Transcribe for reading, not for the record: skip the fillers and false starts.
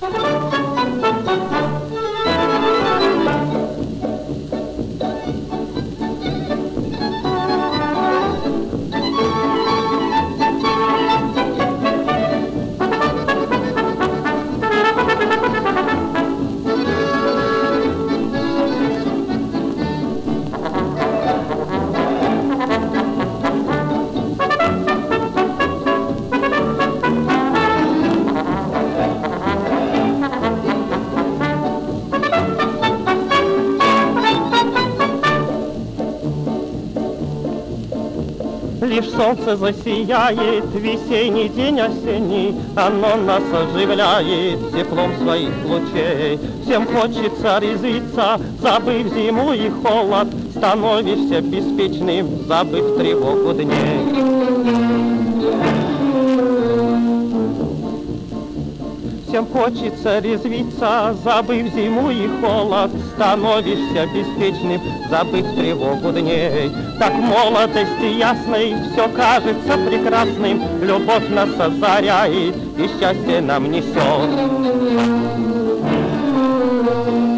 Лишь солнце засияет, весенний день осенний, оно нас оживляет теплом своих лучей. Всем хочется резвиться, забыв зиму и холод, становишься беспечным, забыв тревогу дней. Всем хочется резвиться, забыв зиму и холод, становишься беспечным, забыв тревогу дней. Так в молодости ясной все кажется прекрасным, любовь нас озаряет и счастье нам несет.